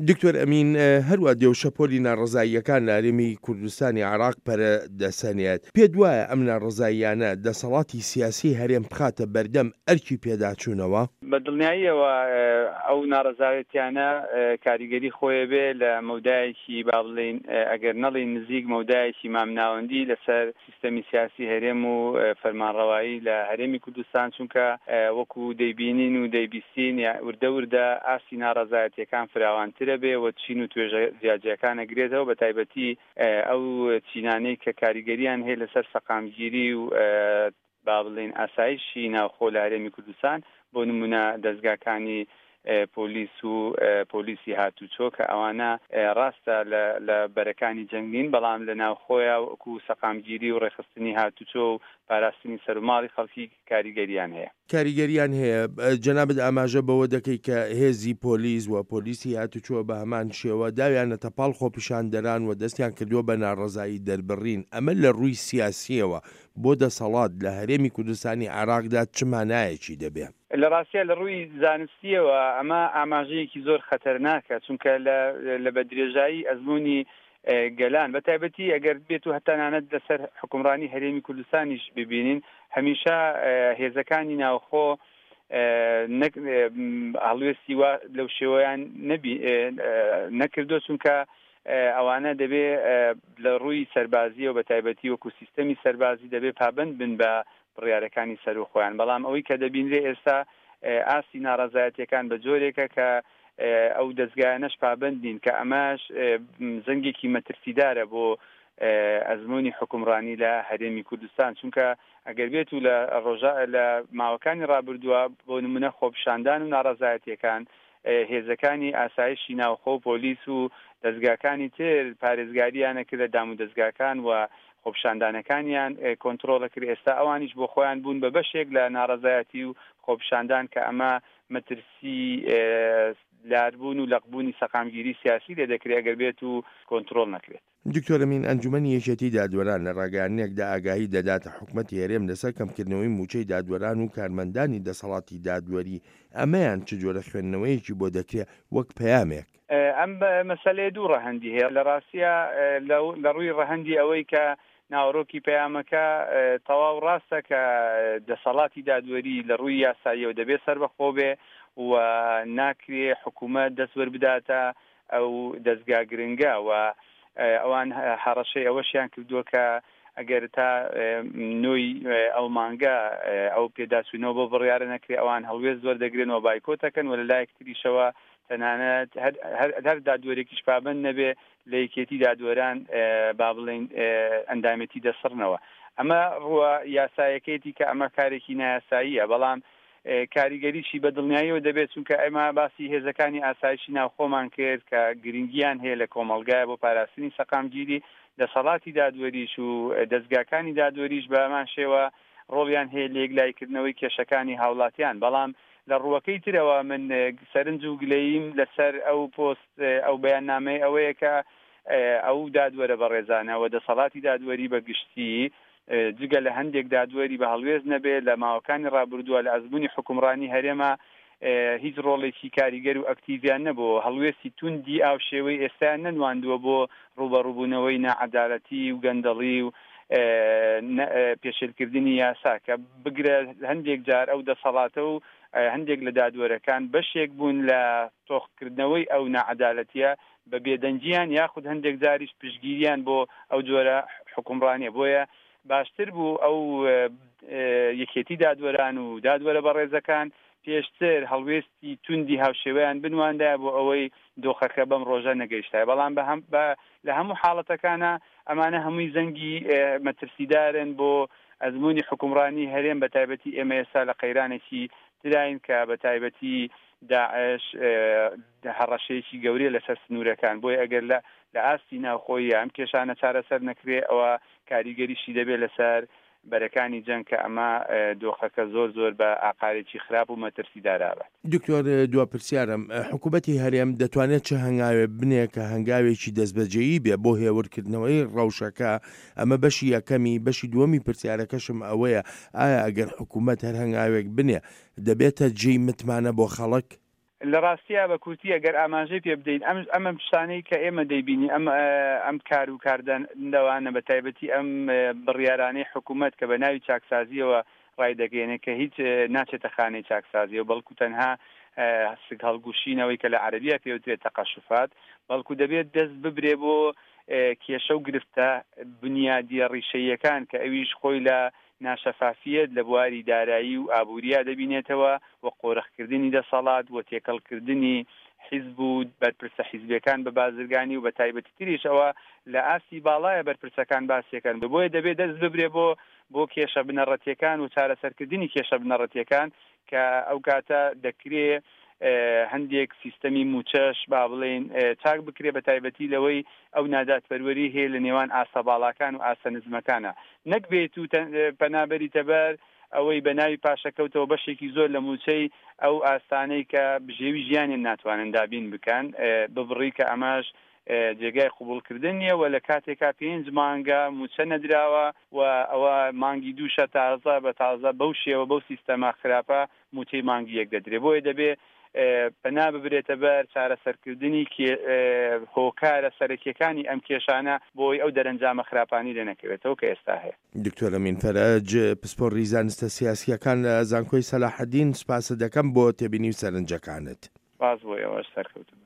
دکتۆر ئەمین هەروە دێوشەپۆلی ناڕەزاییەکان لە هەرێمی کوردستانی عێراق پەرەدەسەنێت. پێت وایە ئەم ناڕەزاییانە دەسەڵاتی سیاسی هەرێم بخاتە بەردەم ئەرکی پێداچوونەوە؟ بە دڵنیاییەوە ئەو ناڕەزایەتیانە کاریگەری خۆیە بێ لە مەودایەکی با بڵێن ئەگەر نەڵێن نزیک مەودایەکی مامناوەندی لەسەر سیستەمی سیاسی هەرێم و فەرمانڕەوایی لە هەرێمی کوردستان، چونکە وەکو دەیبینین و دەیبیستین وردە وردە ئاسی ناڕەزایەتیەکان فراوانترە بێ و چین و توێژە زیاجیەکان ئەگرێتەوە، بە تایبەتی ئەو چینانەی کە کاریگەریان هەیە لەسەر سەقامگیری و با بڵێن ئاسایشی ناوخۆ لە هەرێمی کوردستان، بۆ نمونە دەستگاکانی پۆلیس و پۆلیسی هاتوچۆ کە ئەوانە ڕاستە لە بەرەکانی جەنگین، بەڵام لە ناوخۆیە وەکو سەقامگیری و ڕێخستنی هاتوچۆ و پاراستنی سەرماڵی خەڵکی کاریگەریان هەیە. کاریگەریان هەیە. جەنابەت ئاماژە بەوە دەکەی کە هێزی پۆلیس و پۆلیسی هاتوچۆ بە هەمان شێوە داویانە تەپاڵ خۆپیشاندەران و دەستیان کردووە بە ناڕەزایی دەربڕین. ئەمە لە ڕووی سیاسیەوە بۆ دەسەڵات لە هەرێمی کوردستانی عێراقدا چ مانایەکی دەبێت؟ لە ڕاستیە لە ڕووی زانستیەوە ئەمە ئاماژەیەکی زۆر خەتەرناکە، چونکە لە بەدرێژایی ئەزمموی گەلان بە تایبەتی ئەگەر بێت و هەتانانەت لەسەر حکومڕانی هەرێمی کوردستانیش ببینین، هەمیشە هێزەکانی ناوخۆ هەڵوێستی وا لەو شێوەیان نەکردو، چونکە ئەوانە دەبێ لە ڕووی سەربازی و بە تایبەتی وەکو سیستەمی سەربازی دەبێ پابند بن بە بڕیارەکانی سەر و خۆیان. بەڵام ئەوەی کە دەبینرێ ئێستا ئاسی ناڕەزایەتیەکان بە جۆرێکە کە ئەو دەستگایانەش پابندین، کە ئەماش زەنگێکی مەترسیدارە بۆ ئەزمموی حکومڕانی لە هەرێمی کوردستان، چونکە ئەگەر بێت و لە ماوەکانی ڕابردووە بۆ نمونە خۆپیشاندان و ناڕەزایەتیەکان هێزەکانی ئاسایشی ناوخۆ پۆلیس و دەستگاکانی تر پارێزگاریانە کرد لە دام و دەستگاکان و خۆپیشاندانەکانیان کۆنتترۆلە کرد. ئێستا ئەوانیش بۆ خۆیان بوون بە بەشێک لە ناڕەزایەتی و خۆپیشاندان کە ئەمە مەترسی لاربوون و لەقبوونی سەقامگیری سیاسی لێ دەکرێت ئەگەر بێت و کۆنتترۆل نەکرێت. دکتۆر ئەمین، ئەنجومەنی یەکێتی دادوەران لە ڕاگەیانێکدا ئاگاهی دەداتە حکوومەتی هەرێم لەسەر کەمکردنەوەی موچەی دادوەران و کارمەندانی دەسەڵاتی دادوەری. ئەمەیان چ جۆرە خوێندنەوەیەکی بۆ دەکرێت وەک پەیامێک؟ ئەم مەسەلەیە دوو ڕەهەندی هەیە. لە ڕاستیە لە ڕووی ڕەهەندی ئەوەی کە ناوڕۆکی پەیامەکە تەواو ڕاستە کە دەسەڵاتی دادوەری لە ڕووی یاساییەوە دەبێت سەربەخۆ بێ و ناکرێ حکوومەت دەستوەر بداتە ئەو دەستگا گرنگە و ئەوان هەڕەشەی ئەوەشیان کردووە کە ئەگەر تا نوۆی ئەو مانگە ئەو پێداچوونەوە بۆ بڕیارە نەکرێ ئەوان هەڵوێز زۆر دەگرێنەوە بایکۆتەکەن و لە لایەکتریشەوە تەنانەت هەر دادوەرێکیش پابند نەبێ لە یەکێتی دادوەران با بڵێن ئەندامەتی دەسڕنەوە. ئەمە ڕووە یاسایەکەیەتی کە ئەمە کارێکی نایاساییە، بەڵام کاریگەریشی بە دڵنیاییەوە دەبێت، چونکە ئەمە باسی هێزەکانی ئاسایشی ناوخۆمان کرد کە گرنگیان هەیە لە کۆمەڵگایە بۆ پاراستنی سەقامگیری. دەسەڵاتی دادوەریش و دەستگاکانی دادوەریش بە هەمان شێوە ڕۆڵیان هەیە لە یەکلایکردنەوەی کێشەکانی هاوڵاتیان. بەڵام لە ڕووەکەی ترەوە من سەرنج و گلەییم لەسەر ئەو پۆست ئەو بەیاننامەی ئەوەیە کە ئەو دادوەرە بە ڕێزانەوە دەسەڵاتی دادوەری بە گشتی جگە لە هەندێک دادوەری بە هەڵوێز نەبێت لە ماوەکانی ڕابردووە لە ئەزمموی حکومڕانی هەرێمە هیچ ڕۆڵێکی کاریگەر و ئەکتیڤیان نەبووە. هەڵوێستی توندی ئاو شێوەی ئێستایان نەنواندووە بۆ ڕوبەڕووبوونەوەی نەعەدالەتی و گەندەڵی و پێشێلکردنی یاسا کە بگرە هەندێک جار ئەو دەسەڵاتە و هەندێک لە دادوەرەکان بەشێک بوون لە تۆخکردنەوەی ئەو نەعەدالەتیە بە بێدەنجیان یاخود هەندێک جاریش پشتگیریان بۆ ئەو جۆرە حکومڕانیە. بۆیە باشتر بوو ئەو یەکێتی دادوەران و دادوەرە بەڕێزەکان پێشتر هەڵوێستی توندی هاوشێوەیان بنواندای بۆ ئەوەی دۆخەکە بەم ڕۆژە نەگەیشتای. بەڵام لە هەموو حاڵەتەکانە ئەمانە هەمووی زەنگی مەترسیدارن بۆ ئەزمموی حکومڕانی هەرێم، بە تایبەتی ئێمە ئێستا لە قەیرانێکی تراین کە بە تایبەتی داعش هەڕەشەیەکی گەورەیە لەسەر سنوورەکان. بۆی ئەگەر لە ئاستی ناوخۆیی ئەم کێشانە چارەسەر نەکرێ ئەوە کاریگەریشی دەبێت لەسەر بەرەکانی جەنگ کە ئەمە دۆخەکە زۆر بە ئاقارێکی خراپ و مەترسیدارابێت. دکتۆر دوا پرسیارم، حکوومەتی هەرێم دەتوانێت چه هەنگاوێ بنێ کە هەنگاوێکی دەستبەجێیی بێ بۆ هێورکردنەوەی ڕەوشەکە؟ ئەمە بەشی یەکەمی. بەشی دووەمی پرسیارەکەشم ئەوەیە، ئایا ئەگەر حکوومەت هەر هەنگاوێک بنێ دەبێتە جێی متمانە بۆ خەڵک؟ لە ڕاستیە بە کورتی ئەگەر ئاماژەی پێ بدەین ئەم شتانەی کە ئێمە دەیبینی ئەم کار و کاردانەوانە بە تایبەتی ئەم بڕیارانەی حکوومەت کە بە ناوی چاکسازیەوە ڕای دەگەێنێت کە هیچ ناچێتە خانەی چاکسازیەوە بەڵکو تەنها سک هەڵگوشینەوەی کە لە عەرەبیە پێوترێت تەقەشوفات بەڵکو دەبێت دەست ببرێ بۆ کێشە و گرفتە بنیادیە ڕیشەیەکان کە ئەویش خۆی لە ناشەفافیت لە بواری دارایی و ئابووریا دەبینێتەوە و قۆرەخکردنی دەسەڵات و تێکەڵکردنی حیزب و بەرپرسە حیزبەکان بە بازرگانی و بە تایبەتی تریشەوە لە ئاستی باڵایە بەرپرسەکان باسیەکەن بۆیە دەبێت دەست ببرێ بۆ کێشە بنەڕەتیەکان و چارەسەرکردنی کێشە بنەڕەتیەکان کە ئەو کاتە دەکرێت هەندێک سیستەمی موچەش با بڵێن چاک بکرێ بە تایبەتی لەوەی ئەو ناداتپەروەری هەیە لە نێوان ئاسە باڵاکان و ئاسە نزمەکانە نەک بێت و پەنابەری تەبەر ئەوەی بە ناوی پاشەکەوتەوە بەشێکی زۆر لە موچەی ئەو ئاستانەی کە بژێوی ژیانیان ناتوانن دابین بکەن ببڕی کە ئەماش جێگای قبولکردن نیە و لە کاتێکا 5 مانگە موچە نەدراوە و ئەوە مانگی دووشە تازە بە تازە بەو شێوە بەو سیستەما خراپە موچەی مانگی یەک دەدرێ بۆیە دەبێ پەنا ببرێتە بەر چارەسەرکردنی هۆکارە سەرەکیەکانی ئەم کێشانە بۆی ئەو دەرەنجامە خراپانی لێ نەکەوێتەوە کە ئێستا هەیە. دکتۆر ئەمین فەرەج پسپۆڕی زانستە سیاسیەکان لە زانکۆی سەلاحەدین سپاسە دەکەم بۆ تێبینی و سەرنجەکانت. باز بۆ ئێوەش سەرکەوتن.